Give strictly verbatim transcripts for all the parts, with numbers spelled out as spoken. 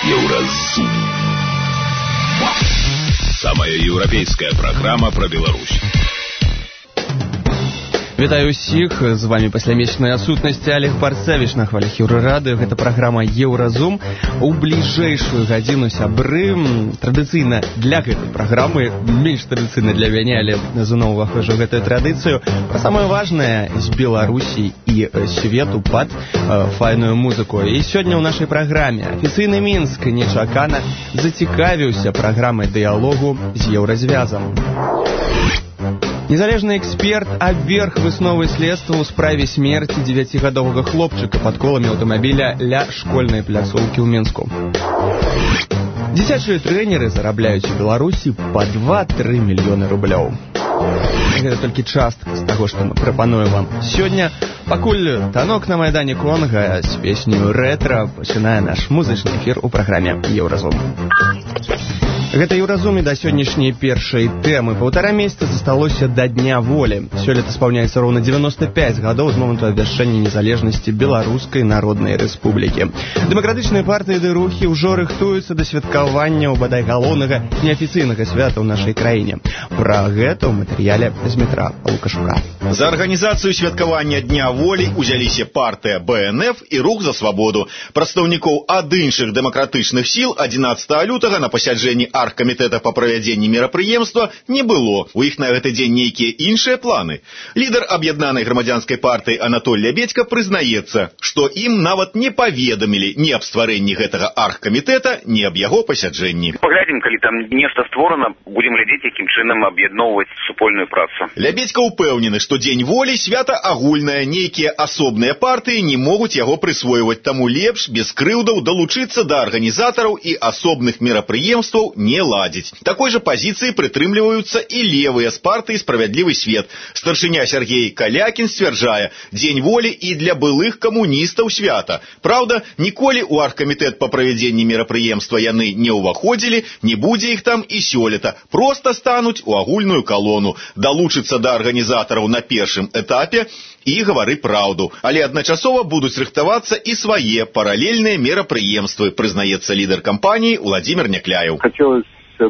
Еўразум. Самая еўрапейская праграма пра Беларусь. Вітаю ўсіх, з вами пасля месячнай адсутнасці Олег Парцевич на хвалях Еўрарадыо. Гэта праграма Еўразум. У бліжэйшую гадзіну, сябры, традыцыйна для гэтай праграмы, менш традыцыйна для мяне, але зноў уваходжу ў гэтую традыцыю, пра самае важнае з Беларусі і свету пад э, файную музыку. І сёння ў нашай праграме афіцыйны Мінск нечакана зацікавіўся праграмай дыялогу з Еўразвязам. Незалежны эксперт абверг высновы следства ў справе смерці дзевяцігадовага хлопчыка пад коламі аўтамабіля ля школьнай пляцоўкі ў Мінску. Дзіцячыя трэнеры зарабляюць у Беларусі па два-тры мільёны рублёў. Гэта толькі частка з таго, што мы прапануем вам сёння. Пакуль танок на майдане Конга з песню «Рэтра» пачынае наш музычны эфір у праграме Еўразум. Гэта Еўразум і да сённяшняй першай тэмы. Паўтара месяца засталося да Дня волі. Сёлета спаўняецца роўна дзевяноста пяць гадоў з моманту абвяшчэння незалежнасці Беларускай Народнай Рэспублікі. Дэмакратычныя партыі ды рухі ўжо рыхтуюцца да святкавання ў бадай галоўнага неафіцыйнага свята ў нашай краіне. Пра гэта ў матэрыяле з Дмітра Лукашука. За арганізацыю святкавання Дня волі узяліся партыя Бэ Эн Эф і Рух за свабоду. Прадстаўнікоў ад іншых дэмакратычных сіл адзінаццатага лютага на пасяджэнні аргкамітэта па правядзенні мерапрыемства не было. У іх на гэты дзень нейкія іншыя планы. Лідар аб'яднанай грамадзянскай партыі Анатоль Лябедзька прызнаецца, што ім нават не паведамілі ні аб стварэнні гэтага аргкамітэта, ні аб яго пасяджэнні. Паглядзім, калі там нешта створана, будзем глядзець, якім чынам аб'ядноўваць супольную працу. Лябедзька ўпэўнены, што Дзень волі свята агульнае, нейкія асобныя партыі не могуць яго прысвойваць, таму лепш без крыўдаў далучыцца да арганізатараў і асобных мерапрыемстваў не ладзіць. Такой жа пазіцыі прытрымліваюцца і левыя з партыі «Справядлівы свет». Старшыня Сергей Калякін сцвярджае, Дзень волі і для былых камуністаў свята. Праўда, ніколі ў аргкамітэт па правядзенні мерапрыемства яны не ўваходзілі, не будзе іх там і сёлета. Проста стануць у агульную калону, далучыцца да арганізатараў на першым этапе і гавары праўду. Але адначасова будуць рыхтавацца і свае паралельныя мерапрыемствы, прызнаецца лідар кампаніі Владзімір Някляеў. Хотелось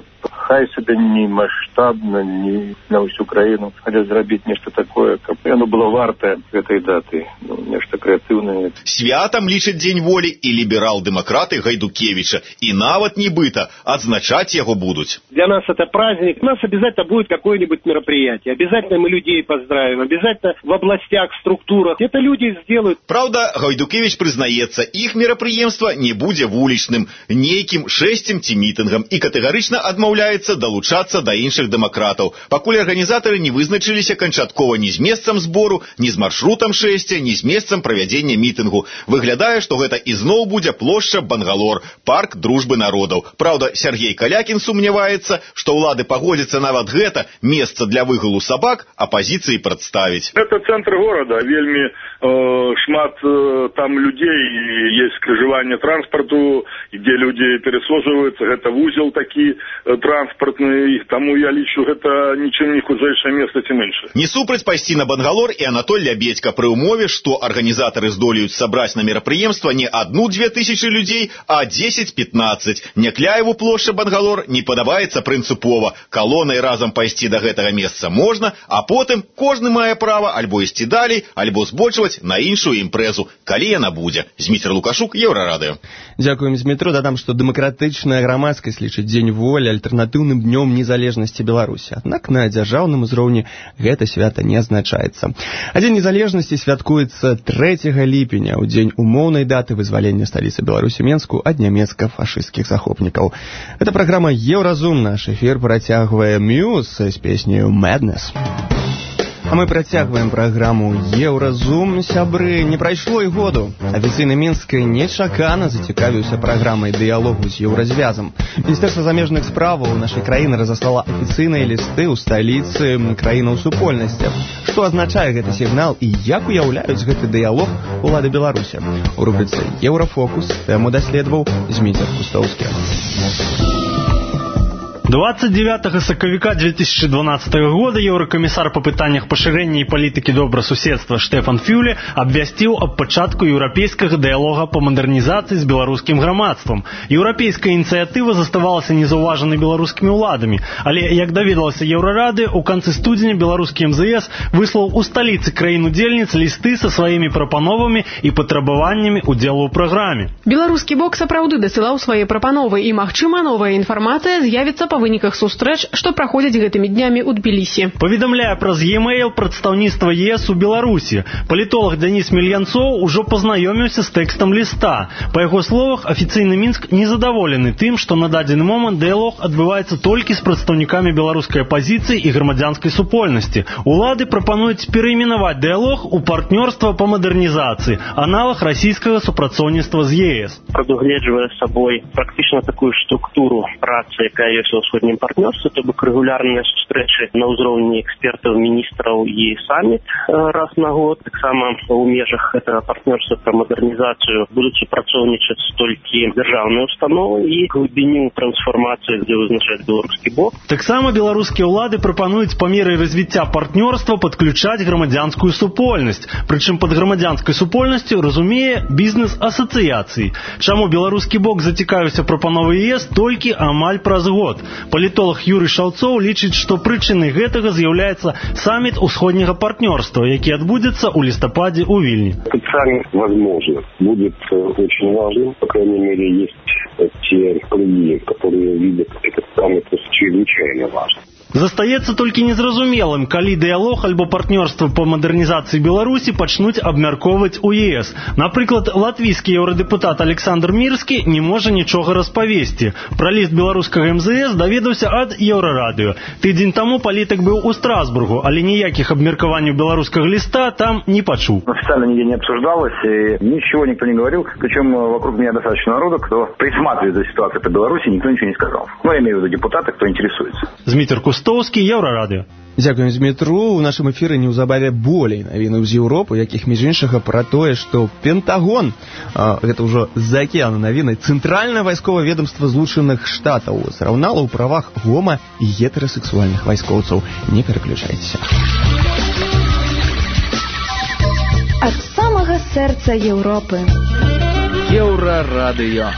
хай себе не масштабно, не на всю краіну, але зрабіць нешта такое, каб яно было вартае гэтай даты, ну, нешта крэатыўнае. Святам лічаць Дзень волі і ліберал-дэмакраты Гайдукевича, и нават нібыта адзначаць яго будуць. Для нас это праздник, у нас обязательно будет какое-нибудь мероприятие, обязательно мы людей поздравим, обязательно в областях, структурах, это люди сделают. Правда, Гайдукевич прызнаецца, іх мерапрыемства не будзе вулічным, нейкім шэсцем ці мітынгам, і катэгарычна адмаўляецца далучацца да іншых дэмакратаў, пакуль арганізатары не вызначыліся канчаткова ні з месцам збору, ні з маршрутам шэсця, ні з месцам правядзення мітынгу. Выглядае, што гэта ізноў будзе плошча Бангалор, парк дружбы народаў. Праўда, Сергей Калякін сумняваецца, што ўлады пагодзяцца нават гэта месца для выгулу сабак апазіцыі прадставіць. Это цэнтр горада, вельмі э, шмат э, там людзей, есть скрыжаванне транспарту, дзе людзі перасоджваюцца, гэта вузел такі э, транспартны, і таму я лічу, гэта нічым не худзейшае месца ці менш. Не супраць пайсці на Бангалор і Анатоль Лябедзька пры ўмове, што арганізатары здолеюць сабраць на мерапрыемства не адну-дзве тысячы людзей, а дзесяць-пятнаццаць. Някляеву плошча Бангалор не падабаецца прынцыпова. Калонай разам пайсці да гэтага месца можна, а потым кожны мае права альбо ісці далей, альбо збольшваць на іншую імпрэзу, калі яна будзе. Зміцер Лукашук, Еўрарадыо. Дзякуем, Змітру. Дадам, што дэмакратычная грамадскасць лічыць Дзень волі альтэрнатыўным днём незалежнасці Беларусі. Аднак на дзяржаўным узроўні гэта свята не азначаецца. А Дзень незалежнасці святкуецца трэцяга ліпеня, у дзень умоўнай даты вызвалення сталіцы Беларусі Менску ад нямецка-фашысцкіх захопнікаў. Гэта праграма Еўразум. Наш эфір працягвае Мьюз з песняю «Madness». А мы працягваем праграму Еўразум. Сябры, не прайшло і году. Афіцыйны Мінск нечакана зацікавіўся праграмай дыялогу з Еўразвязам. Міністэрства замежных справаў нашай краіны разаслала афіцыйныя лісты ў сталіцы краінаў супольнасці. Што азначае гэты сігнал і як уяўляюць гэты дыялог улады Беларусі? У рубрыцы «Еўрафокус» тэму даследаваў Зміцер Кустоўскі. двадцать девятого сакавіка две тысячи дванадцатого года еўракамісар па пытаннях пашырэння і палітыкі добрасуседства Штэфан Фюле абвясціў аб пачатку еўрапейскага дыялога па мадэрнізацыі з беларускім грамадствам. Еўрапейская ініцыятыва заставалася незаўважанай беларускімі ўладамі, але, як даведалася Еўрарады, у канцы студзеня беларускі эм зэ эс выслаў у сталіцы краін-удзельніц лісты са сваімі прапановамі і патрабаваннямі удзелу ў праграме. Беларускі бок сапраўды дасылаў свае прапановы і, магчыма, новая інфармацыя з'явіцца па выніках сустрэч, што праходзяць гэтымі днямі ў Тбілісі. Паведамляе праз e-mail прадстаўніцтва ЕС у Беларусі. Палітолог Денис Мельянцоў ужо пазнаёміўся з тэкстам ліста. Па яго словах, афіцыйны Мінск незадаволены тым, што на дадзены момант дыялог адбываецца толькі з прадстаўнікамі беларускай апазіцыі і грамадзянскай супольнасці. Улады прапануюць перайменаваць дыялог у партнёрства па мадэрнізацыі, аналаг расійскага супрацоўніцтва з ЕС. Прадугледжвае сабой практычна такую структуру працы, якая ёсць у ўсходнім партнёрстве, то бок рэгулярныя сустрэчы на ўзроўні экспертаў, міністраў і саміт раз на год. Таксама у межах гэтага партнёрства пра мадэрнізацыю будуць супрацоўнічаць толькі дзяржаўныя установы і глыбіню трансфармацыі, дзе вызначаць беларускі бок. Таксама беларускія ўлады прапануюць па меры развіцця партнёрства падключаць грамадзянскую супольнасць. Прычым пад грамадзянскай супольнасцю разумее бізнес-асацыяцыі. Чаму беларускі бок зацікавіўся прапановы ЕС толькі амаль праз год. Палітолог Юрый Шаўцоў лічыць, што прычынай гэтага з'яўляецца саміт усходняга партнёрства, які адбудзецца ў лістападзе ў Вільні. Этот саммит, возможно, будет очень важным. По крайней мере, есть те круги, которые видят этот саммит чрезвычайно важным. Застаецца толькі незразумелым, калі дыялог альбо партнёрства па мадэрнізацыі Беларусі пачнуць абмяркоўваць у ЕС. Напрыклад, латвійскі еўрадэпутат Александр Мірскі не можа нічога распавесці. Пра ліст беларускага эм зэ эс даведаўся ад Еўрарадыё. Тыдзень таму палітык быў у Страсбургу, але ніякіх абмеркаванняў беларускага ліста там не пачуў. Официально нигде не обсуждалось, и ничего никто не говорил. Причем вокруг меня достаточно народу, кто присматривает за ситуацией по Беларуси, никто ничего не сказал. Ну, я имею в виду депутаты, кто интересуется. Зміцер Кустоўскі, Еўрарадыё. Дзякуем, Змітру. У нашым эфіры неўзабаве болей навіны з Еўропы, якіх між іншага пра тое, што Пентагон, а, гэта ўжо з-за акеана навіны, цэнтральнае вайсковае ведомства Злучаных Штатаў зраўнала ў правах гома і гетэрасексуальных вайскоўцаў. Не пераключайцеся. Ад самага сэрца Еўропы. Еўрарадыё.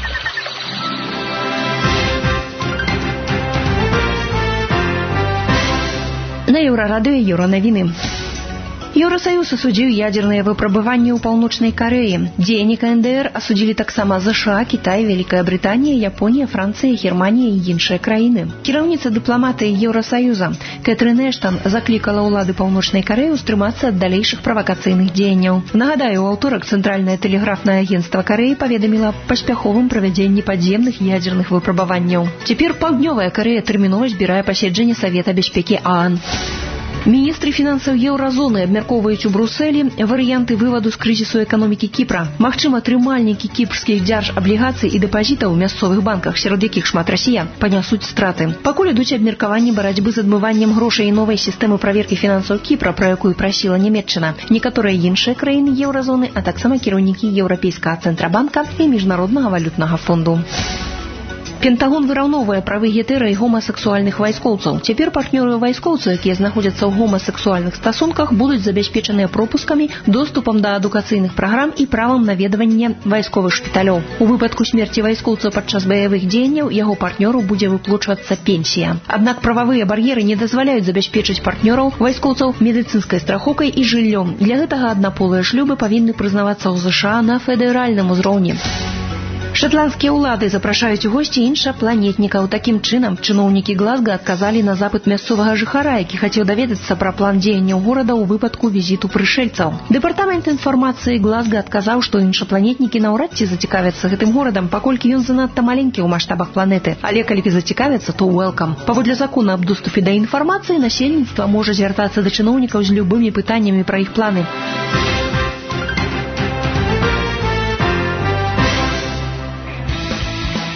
На Еўрарадыё Еўранавіны. Еўросаюз асудзіў ядзерныя выпрабаванні ў Паўночнай Карэі. Дзеянні ка эн дэ эр асудзілі таксама ЗША, Кітай, Вялікая Брытанія, Японія, Францыя, Германія і іншыя краіны. Кіраўніца дыпламатыі Еўросаюза Кэтрын Эштан заклікала ўлады Паўночнай Карэі устрымацца ад далейшых правакацыйных дзеянняў. Нагадаю, у аўторак Цэнтральнае тэлеграфнае агенцтва Карэі паведаміла аб паспяховым правядзенні падземных ядзерных выпрабаванняў. Цяпер Паўднёвая Карэя тэрмінова збірае паседжанне Савета бяспекі ААН. Міністры фінансаў еўразоны абмяркоўваюць у Брусэлі варыянты вываду з крызісу эканомікі Кіпра. Магчыма, трымальнікі кіпрскіх дзяржаблігацый і дэпазітаў у мясцовых банках, сярод якіх шмат расіян, панясуць страты. Пакуль ідуць абмеркаванні барацьбы з адмываннем грошай і новай сістэмы праверкі фінансаў Кіпра, пра якую прасіла Нямецчына, некаторыя іншыя краіны еўразоны, а таксама кіраўнікі Еўрапейскага цэнтрабанка і Міжнароднага валютнага фонду. Пентагон выраўноўвае правы гетэра і гомасексуальных вайскоўцаў. Цяпер партнёры вайскоўцы, якія знаходзяцца ў гомасексуальных стасунках, будуць забяспечаныя пропускамі, доступам да адукацыйных праграм і правам наведвання вайсковых шпіталёў. У выпадку смерці вайскоўца падчас баявых дзеянняў яго партнёру будзе выплачвацца пенсія. Аднак прававыя бар'еры не дазваляюць забяспечыць партнёраў вайскоўцаў медыцынскай страхоўкай і жыллём. Для гэтага аднаполыя шлюбы павінны прызнавацца ў ЗША на федэральным узроўні. Шотландскія ўлады запрашаюць у госці іншапланетнікаў. Такім чынам, чыноўнікі Глазга адказалі на запыт мясцовага жыхара, які хацеў даведацца пра план дзеянняў горада ў выпадку візіту прышэльцаў. Дэпартамент інфармацыі Глазга адказаў, што іншапланетнікі наўрад ці зацікавяцца гэтым горадам, паколькі ён занадта маленькі ў маштабах планеты. Але калі зацікавяцца, то welcome. Паводле закона аб доступе да інфармацыі, насельніцтва можа звяртацца да чыноўнікаў з любымі пытаннямі пра іх планы.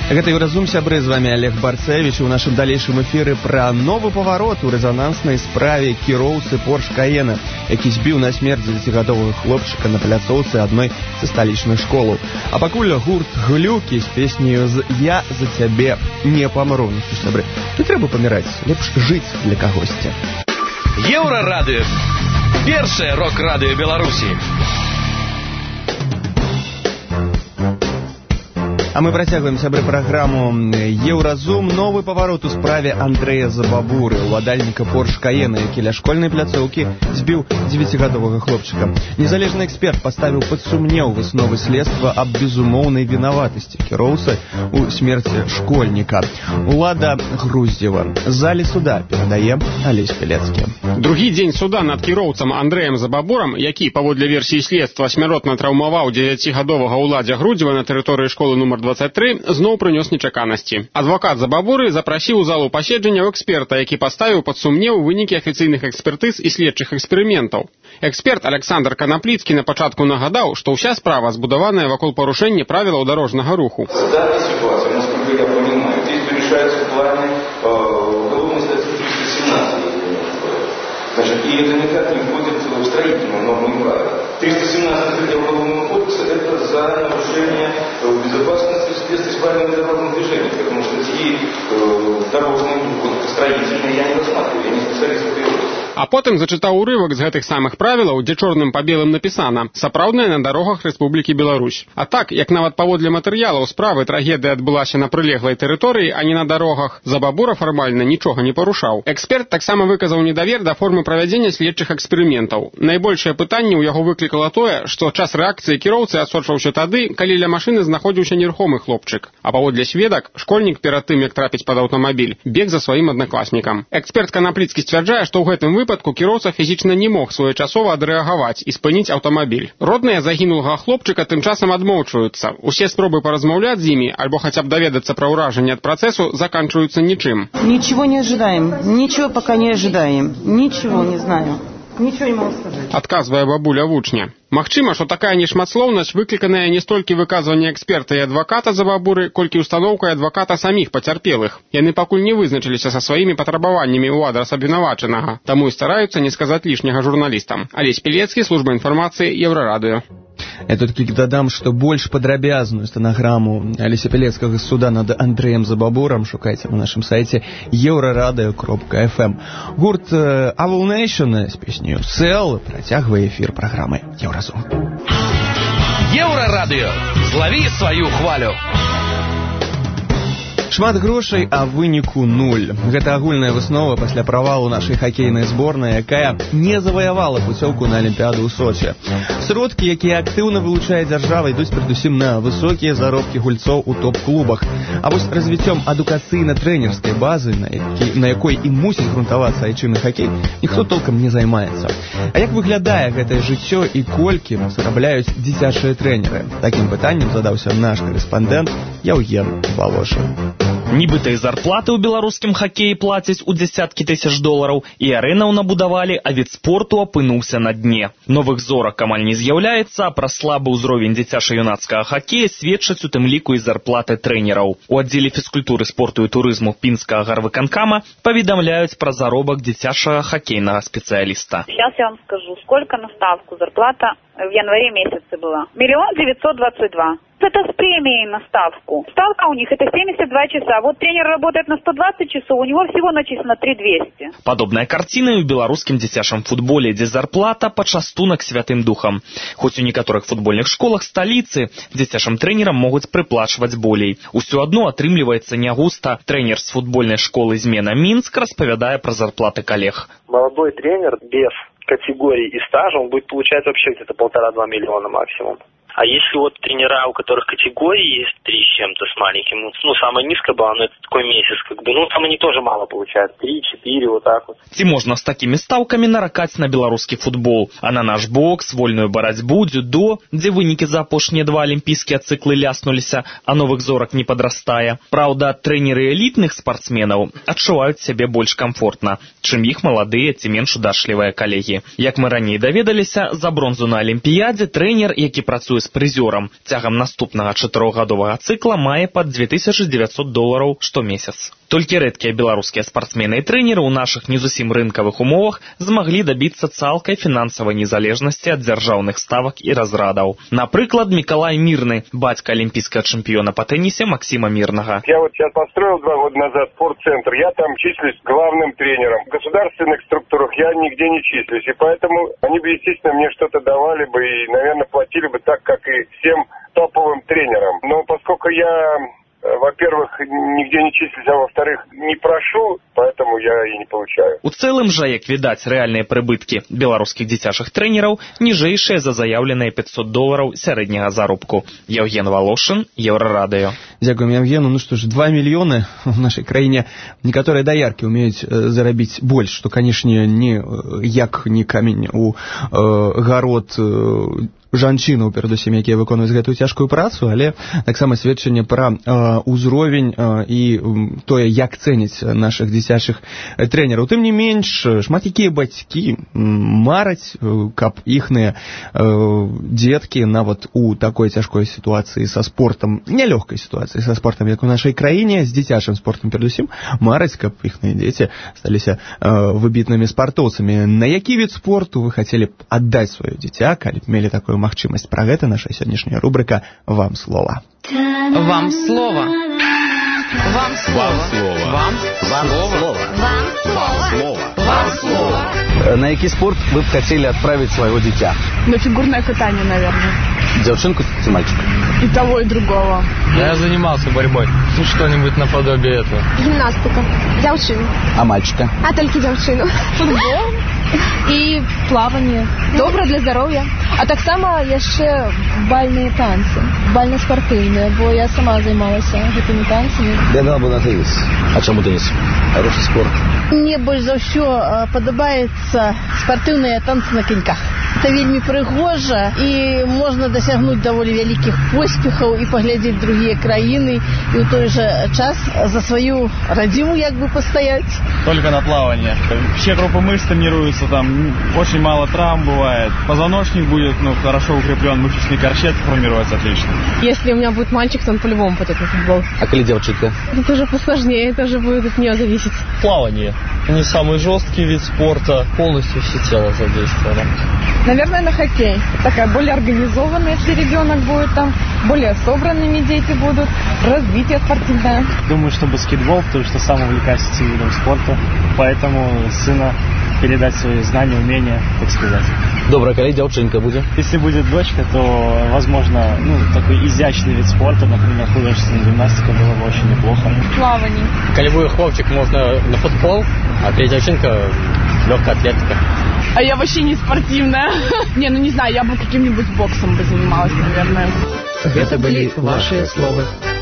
Гэта «Еўразум», сябры, з вами Олег Барцевич. У нашым далейшым эфіры пра новы паварот у рэзананснай справе кіроўцы Порш Каена, які збіў на смерць дзесяцігадовага хлопчыка на пляцоўцы адной са сталічных школаў. А пакуль гурт «Глюкі» з песняю з «Я за цябе не памру». Ну што ж, сябры, не трэба паміраць, лепш жыць для кагосьці. Еўрарадыё. Першае рок-радыё Беларусі. А мы працягваем, сябры, праграму «Еўразум». Новы паварот у справе Андрэя Забабуры, уладальніка Порш Каена, які ля школьнай пляцоўкі збіў дзевяцігадовага хлопчыка. Незалежны эксперт паставіў пад сумнеў высновы следства аб безумоўнай вінаватасці кіроўцы у смерці школьніка. Улада Груздзева. З залі суда перадае Алесь Пелецкі. Другі дзень суда над кіроўцам Андрэем Забабурам, які, паводле версіі следства, смяротна траўмаваў дзевяцігадовага Уладзя Груздзева на тэрыторыі школы нумар двадцать три, зноў прынёс нечаканасці. Адвакат Забабуры запрасіў у залу паседжанняў эксперта, які паставіў пад сумнеў вынікі афіцыйных экспертыз і следчых эксперыментаў. Эксперт Александр Канапліцкі на пачатку нагадаў, што ўся справа збудаваная вакол парушэння правілаў дарожнага руху. В данной ситуации, насколько я понимаю, здесь решается в плане э, уголовной статьи триста семнадцать. Значит, и это никак не входит в строительную норму права. триста семнадцать статья Уголовного кодекса – это за нарушение безопасности в средстве спального дорожного движения, потому что статьи э, дорожные, строительные я не рассматриваю, я не специалист в этой области. А потым зачытаў урывак з гэтых самых правілаў, дзе чорным па белым напісана «Сапраўднае на дарогах Рэспублікі Беларусь». А так, як нават паводле матэрыялаў справы трагедыя адбылася на прылеглай тэрыторыі, а не на дарогах, Забабура фармальна нічога не парушаў. Эксперт таксама выказаў недавер да формы правядзення следчых эксперыментаў. Найбольшае пытанне ў яго выклікала тое, што час рэакцыі кіроўцы адсочваўся тады, калі ля машыны знаходзіўся нерухомы хлопчык. А паводле сведак, школьнік перад тым, як трапіць пад аўтамабіль, бег за сваім аднакласнікам. Эксперт Канапліцкі сцвярджае, што ў гэтым выпадку кіроўца фізічна не мог своечасова адрэагаваць і спыніць аўтамабіль. Родныя загінулага хлопчыка тым часам адмоўчваюцца. Усе спробы паразмаўляць з імі альбо хаця б даведацца пра ўражанне ад працэсу заканчиваются ничем. Ничего не ожидаем. Ничего пока не ожидаем. Ничего не знаю. Ничего не могу сказать. Адказвае бабуля вучня. Магчыма, што такая нешматслоўнасць выкліканая не столькі выказвання эксперта і адваката Забабуры, колькі устаноўкай адваката саміх пацярпелых. Яны пакуль не вызначыліся са сваімі патрабаваннямі ў адрас абвінавачанага, таму і стараюцца не сказаць лішняга журналістам. Алесь Пелецкі, служба інфармацыі, Еўрарадыё. Я тут тільки додам, що більш подробязную стенограмму Олеся Пелецкого з суда над Андреем Забабуром шукайте на нашем сайте еврорадио крапка эф эм. Гурт Avul Nation з піснею «Сел» протягиває ефір програми «Євразум». Еўрарадыё. Злаві сваю хвалю. Шмат грошай, а выніку нуль. Гэта агульная выснова пасля правалу нашай хакейнай зборнай, якая не заваявала пуцёўку на Алімпіяду ў Сочи. Сродкі, якія актыўна вылучае дзяржава, ідуць перадусім на высокія заробкі гульцоў у топ-клубах. А вось развіццём адукацыйна-трэнерскай базы, на, які, на якой і мусіць грунтавацца айчынны хакей, ніхто толкам не займаецца. А як выглядае гэтае жыццё і колькі зарабляюць дзіцячыя трэнеры? Такім пытаннем задаўся наш корэспандэнт Яўген Волошин. Нібыта і зарплаты ў беларускім хакеі плацяць у дзесяткі тысяч долараў, і арэнаў набудавалі, а від спорту апынуўся на дне. Новых зорак амаль не з'яўляецца, а пра слабы ўзровень дзіцяча-юнацкага хакея сведчаць у тым ліку і зарплаты трэнераў. У аддзеле фізкультуры, спорту і турызму Пінскага гарвыканкама паведамляюць пра заробак дзіцячага хакейнага спецыяліста. Сейчас я вам скажу, сколько на ставку зарплата в январе месяце была. Миллион девятьсот двадцать два. Это с премией на ставку. Ставка у них это семьдесят два часа. Вот тренер работает на сто двадцать часов, у него всего начислено три тысячи двести. Падобная карціна і ў беларускім дзіцячым футболе, дзе зарплата пачастунак святым духам. Хоць у некаторых футбольных школах сталіцы дзіцячым трэнерам могуць прыплачваць болей. Усё адно атрымліваецца не густа. Трэнер з футбольнай школы «Змена Мінск» распавядае пра зарплаты калег. Молодой тренер без категорий и стажа, он будет получать вообще где-то полтора-два миллиона максимум. А если вот тренера, у которых категории есть три с чем-то с маленьким, ну, самая низкая была, но это такой месяц, как бы, ну, там они тоже мало получают, три-четыре, вот так вот. Ці можна з такімі стаўкамі наракаць на беларускі футбол, а на наш бокс, вольную барацьбу, дзюдо, дзе вынікі за апошнія два алімпійскія цыклы ляснуліся, а новых зорак не падрастае. Праўда, трэнеры элітных спартсменаў адчуваюць сябе больш камфортна, чым іх маладыя ці менш удачлівыя калегі. Як мы раней даведаліся, за бронзу на алімпіядзе трэнер, які працуе з прызёрам. Цягам наступнага чатырохгадовага цыкла мае пад дзве тысячы дзевяцьсот долараў штомесяц. Толькі рэдкія беларускія спартсмены і трэнеры ў нашых не зусім рынкавых умовах змаглі дабіцца цалкай фінансавай незалежнасці ад дзяржаўных ставак і разрадаў. Напрыклад, Миколай Мирны, бацька олимпийского чемпиона по теннисе Максима Мирного. Я вот сейчас построил два года назад спортцентр, я там числюсь главным тренером. В государственных структурах я нигде не числюсь, и поэтому они бы, естественно, мне что-то давали бы и, наверное, платили бы так, как и всем топовым тренерам. Но поскольку я... во-первых, нигде не числюсь, а во-вторых, не прошу, поэтому я и не получаю. У цэлым жа, як відаць, рэальныя прыбыткі беларускіх дзіцячых трэнераў ніжэйшыя за заяўленыя пятьсот долараў сярэдняга заробку. Евген Волошин, Еврорадио. Дякуем, Евгену. Ну что ж, два миллиона в нашей краіне некаторыя даяркі умеюць зарабіць больш, што, канешне, не як не камень у э, гарод э, жанчынаў, перадусім, якія выконваюць гэтую цяжкую працу, але таксама сведчанне пра э, ўзровень э, і тое, як цэняць нашых дзіцячых трэнераў. Тым не менш, шмат якія бацькі мараць, каб іхныя э, дзеткі нават у такой цяжкой сітуацыі са спортам, нялёгкай сітуацыі са спортам, як у нашай краіне, з дзіцячым спортам перадусім, мараць, каб іхныя дзеці сталіся э, выбітнымі спартоўцамі. На які від спорту вы хацелі б аддаць сваё дзіця, калі б мелі такую магчымасць? Пра гэта наша сённяшняя рубрика «Вам слово». Вам слово. Вам слово. Вам слово. Вам слово. Вам слово. Вам слово. На який спорт вы б хотели отправить своего дитя? На фигурное катание, наверное. Девчонку или мальчика? И того, и другого. Я занимался борьбой. Ну, что-нибудь наподобие этого. Гимнастика. Дзяўчыну. А мальчика? А только дзяўчыну. Футбол и плавание. Добре для здоровья. А так само яшчэ бальные танцы. Бально-спортивные, бо я сама займалася гэтымі танцамі. Я дала бы на теннис. А чему теннис? Хороший спорт. Мне больш за ўсё падабаецца спартыўныя танцы на каньках. Это вельмі прыгожа, і можна дасягнуць даволі вялікіх поспехаў і паглядзець другія краіны, і ў той же час за свою радзіму як бы пастаять. Только на плавание. Все группы мышц тренируются, там очень мало травм бывает. Позвоночник будет, ну, хорошо укреплен, мышечный корсет формируется отлично. Если у меня будет мальчик, то он по-любому пойдет на футбол. А коли девчонка? Это уже посложнее, это уже будет от нее зависеть. Плавание. Не самый жесткий вид спорта, полностью все тело задействовано. Наверное, на хоккей. Такая более организованная, если ребенок будет там, более собранными дети будут, развитие спортивное. Думаю, что баскетбол, потому что сам увлекаюсь этим видом спорта, поэтому сына передать свои знания, умения, так сказать. Добрая, коли девчонка будет? Если будет дочка, то, возможно, ну, такой изящный вид спорта, например, художественная гимнастика, было бы очень неплохо. Плавание. Коли будет хлопчик, можно на футбол, а коли девчонка легкая атлетика. А я вообще не спортивная. Не, ну не знаю, я бы каким-нибудь боксом бы занималась, наверное. Это были ваши слова.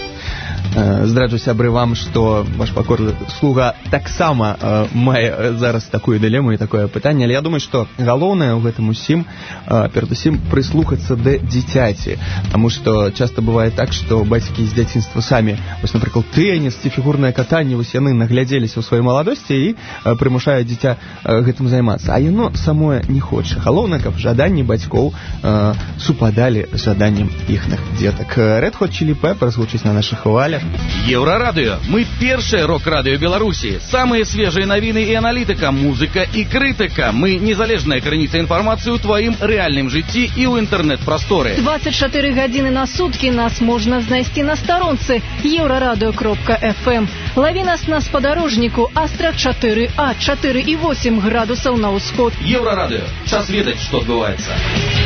Здраджу, сябры, вам, што ваш пакорлы слуга таксама э, мае зараз такую дылему і такое пытанне, але я думаю, што галоўнае ў гэтым усім э, перад усім прыслухацца да дзіцяці, таму што часта бывае так, што бацькі з дзяцінства самі, вось, напрыклад, тэніс ці фігурнае катанне, вось яны наглядзеліся ў сваёй маладосці і э, прымушаюць дзіця э, гэтым займацца, а яно самое не хоча. Галоўнае, каб жаданні бацькоў э, супадалі з жаданнем іхных дзетак. Red Hot Chili Peppers гучыць на нашых хвалях. Еўрарадыё. Мы першае рок-радыё Беларусі. Самыя свежыя навіны і аналітыка, музыка і крытыка. Мы незалежная крыніца інфармацыі ў тваім рэальным жыцці і ў інтэрнэт-прасторы. двадцать четыре гадзіны на суткі нас можна знайсці на старонцы еўрарадыё кропка эф эм. Лаві нас на спадарожніку Астра чатыры А, чатыры і восемь градусаў на ўсход. Еўрарадыё. Час ведаць, што адбываецца.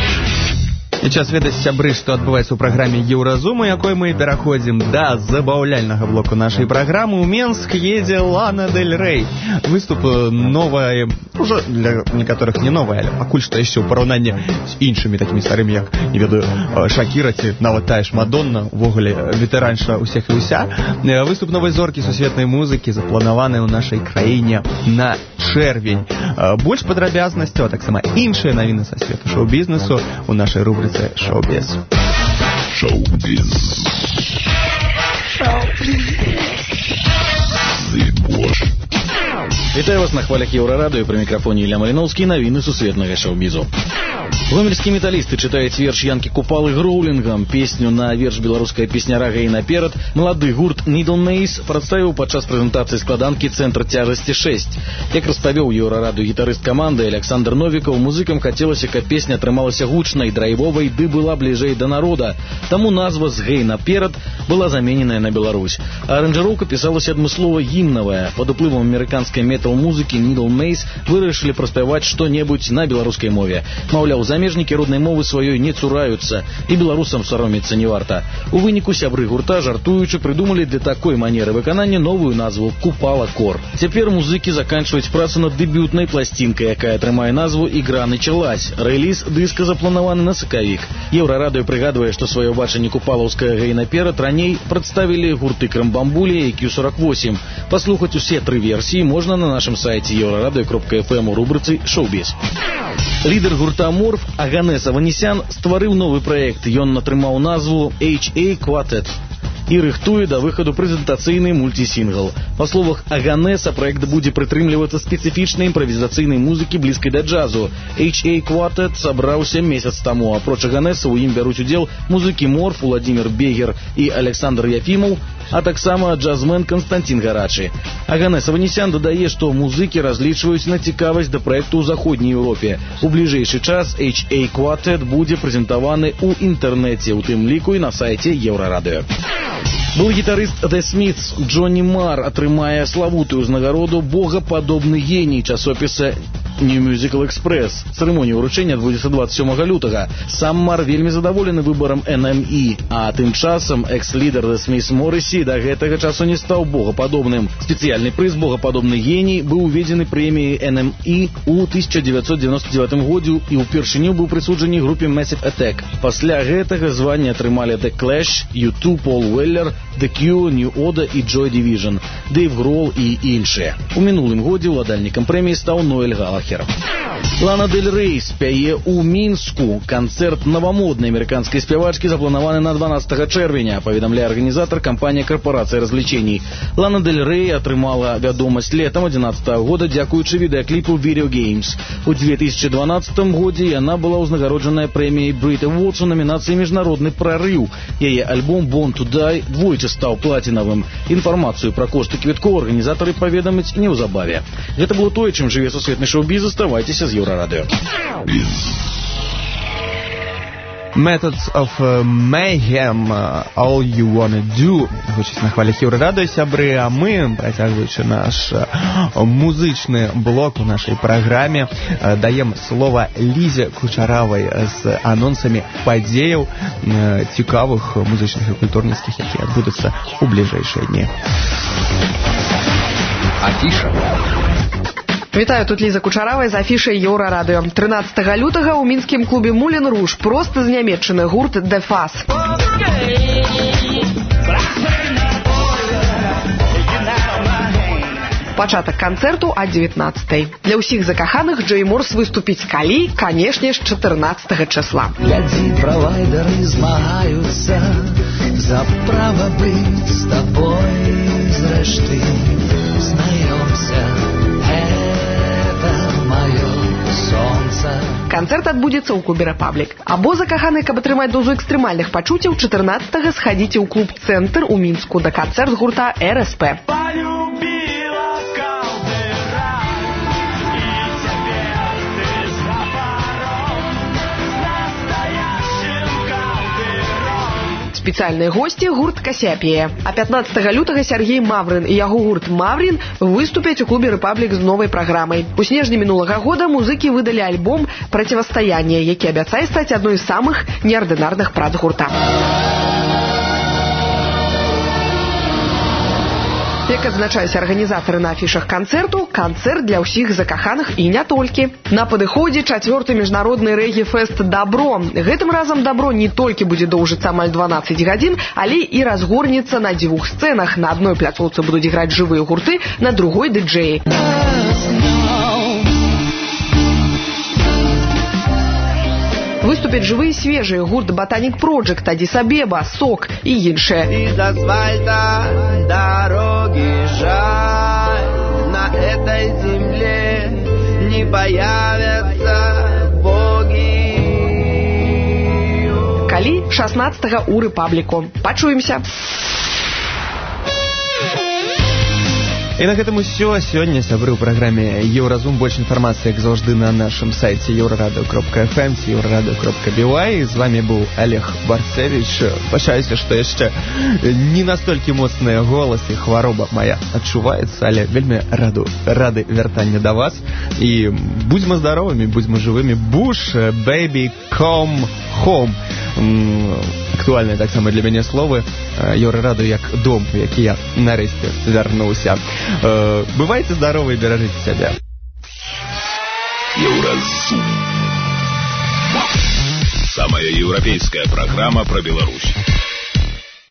І час ведаць, сябры, што адбываецца ў праграме Еўразуму, якой мы пераходзім да забаўляльнага блоку нашай праграмы. У Менск едзе Лана Дель Рей. Выступ новая, уже для некаторых не новая, але пакуль што яшчэ ў параўнанні з іншымі такімі старымі, як, не ведаю, Шакіра ці нават тая ж Мадонна, увогуле ветэранша ўсіх і ўся. Выступ новай зоркі сусветнай музыкі запланаваны ў нашай краіне на чэрвень. Больш падрабязнасцяў, а таксама іншыя навіны са свету шоу-бізнесу у нашай рубрыцы Шоу-біз. Шоу-біз. Вітаю вас на хвалях Еўрарадыё, пры мікрафоне Ілля Маліноўскі, навіны сусветнага шоу-бізу. Гомельские металлисты читаюць верш Янкі Купалы гроулінгам. Песню на верш беларуская песняра «Гэй наперад» малады гурт Needle Maze прадставіў падчас прэзентацыі складанкі «Цэнтр цяжасці шэсць». Як распавёў еўрарадыё гітарыст каманды Александр Новікаў, музыкам хацелася, каб песня атрымалася гучнай, драйвовай, ды была бліжэй да народа. Таму назва з «Гэй наперад» была замененая на Беларусь. А аранжыроўка пісалася адмыслова гімнавая. Пад уплывам амерыканскай метал-музыкі Needle Maze вырашылі праспяваць што-небудзь на беларускай мове. Маўляў, замежнікі роднай мовы сваёй не цураюцца, і беларусам саромецца не варта. У выніку сябры гурта, жартуючы, прыдумалі для такой манеры выканання новую назву «Купала Кор». Цяпер музыкі заканчваюць працу над дэбютнай пласцінкай, якая атрымае назву «Ігра началась». Рэліз дыска запланаваны на сакавік. Еўрарадыё прыгадвае, што сваё бачанне купалаўскага «Гэй наперад» раней прадставілі гурты «Крымбамбулі» і «Кью сорок восемь». Паслухаць усе тры версіі можна на нашым сайце еўрарадыё кропка эф эм у рубрыцы «Шоу-біз». Лідар гурта «Морф» Аганес Аванесян стварыў новы праект. Ён атрымаў назву эйч эй Quartet і рыхтуе да выхаду прэзентацыйны мульцісінгл. Па словах Аганеса, праект будзе прытрымлівацца спецыфічнай імправізацыйнай музыкі блізкай да джазу. эйч эй Quartet сабраўся месяц таму. Апроч Аганеса ў ім бяруць удзел музыкі Морф, Уладзімір Бегер і Александр Яфімаў, а таксама джазмен Константин Гарачы. Аганес Аванесян дадае, што музыкі разлічваюць на цікавасць да праекту ў заходняй Еўропе. У бліжэйшы час эйч эй Quartet будзе прэзентаваны ў інтэрнэце, у тым ліку і на сайце Еўрарадыё. Был гітарыст The Smiths Джонні Мар атрымае славутую ўзнагароду «Богападобны геній» часопіса New Musical Express. Цырымонія ўручэння адбудзецца двадцать сёмага лютага. Сам Мар вельмі задаволены выбарам эн эм і, а тым часам экс-лідар The Smiths Моррисі да гэтага часу не стаў богападобным. Спецыяльны прыз «Богападобны геній» быў уведзены прэміяй эн эм і ў тысяча дзевяцьсот дзевяносто дзевятым годзе і ўпершыню быў прысуджаны групе Massive Attack. Пасля гэтага званне атрымалі The Clash, ю ту, Пол Уэллер, The Cure, New Order і Joy Division, Дэйв Гроул і іншыя. У мінулым годзе ўладальнікам прэміі стаў Ноэль Галахер. Лана Дель Рей спяе ў Мінску. Канцэрт новамоднай амерыканскай спявачкі запланаваны на дванаццатага чэрвеня, паведамляе арганізатар кампанія «Карпорацыя развлечений». Лана Дель Рей атрымала вядомасць летам адзінаццатага года дзякуючы відэакліпу «Video Games». У две тысячи дванаццатым годзе яна была ўзнагароджаная прэміяй Brit Awards у намінацыі «Міжнародны прарыў». Яе альбом «Born to Die» двойчы стаў платінавым. Інфармацыю пра кошты квіткоў арганізатары паведамяць неўзабаве. Гэта было тое, чым жыве сусветны шоу-біз. Заставайцеся з Еўрарадыё. Methods of Mayhem, All You Wanna Do. Гучыць на хвалях Еўрарадыё, сябры, а мы, працягваючы наш музычны блок у нашай праграме, даем слова Лізе Кучаравай з анонсамі падзеяў цікавых музычных і культурніцкіх, якія адбудуцца ў бліжэйшыя дні. Афіша. Вітаю, тут Ліза Кучаравая з афішай Еўрарадыё. трынаццатага лютага ў мінскім клубе «Мулен Руж» проста з нямецчыны гурт «The Fuzz». Пачатак канцэрту ад дзевятнаццатай. Для ўсіх закаханых Джэй Морс выступіць калі, канешне, з чатырнаццатага числа. Глядзі, правайдары змагаюцца за права быць з табой, зрэшты, знаёмся. Канцэрт адбудзецца ў клубе «Рэпаблік». Або закаханы, каб атрымаць дозу экстрэмальных пачуццяў, чатырнаццатага схадзіце ў клуб «Цэнтр» у Мінску да канцэрт гурта эр эс пэ. Спецыяльныя госці гурт «Касіапея». А пятнаццатага лютага Сергей Маврин і яго гурт «Маврин» выступяць у клубе «Рэпаблік» з новай праграмай. У снежні мінулага года музыкі выдалі альбом «Процівастаянне», які абяцае стаць адной з самых неардынарных прац гурта. Як адзначаюць арганізатары на афішах канцэрту, канцэрт для ўсіх закаханых і не толькі. На падыходзе чацвёрты міжнародны рэгі-фэст «Дабро». Гэтым разам «Дабро» не толькі будзе доўжыцца амаль дванаццаць гадзін, але і разгорнецца на дзвюх сцэнах. На адной пляцоўцы будуць іграць жывыя гурты, на другой ды-джэі. Выступяць жывыя свежыя гурт «Ботаник Project», «Аддис-Абеба», «Сок» і іншыя. Из асфальта дороги жаль, на этой земле не появятся боги. калі шаснаццатага ў Рэпабліку. Пачуемся. І на гэтым усё. Сёння, сябры, ў праграме Еўразум. Больш інфармацыі, як заўжды, на нашым сайце еўрарадыё кропка эф эм, еўрарадыё кропка би вай. З вами быў Олег Барцевич. Бачаюся, што яшчэ не настолькі моцныя голас і хвароба моя адчуваецца, але вельмі раду, рады вяртання да вас. І будзьмо здаровымі, будзьмо жывымі. Буш, baby, come home. Актуальныя таксама для мяне словы. Еўрарадыё як дом, у які я нарэшце вярнуўся. Бывайте здоровы и бережите себя. Еўразум. Самая европейская программа про Беларусь.